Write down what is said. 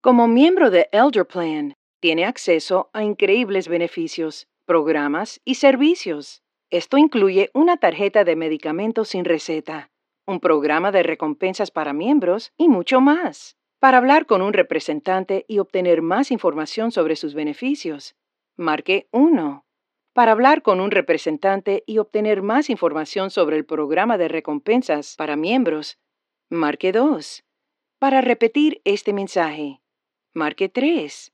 Como miembro de Elder Plan, tiene acceso a increíbles beneficios, programas y servicios. Esto incluye una tarjeta de medicamentos sin receta, un programa de recompensas para miembros y mucho más. Para hablar con un representante y obtener más información sobre sus beneficios, marque 1. Para hablar con un representante y obtener más información sobre el programa de recompensas para miembros, marque 2. Para repetir este mensaje, marque 3.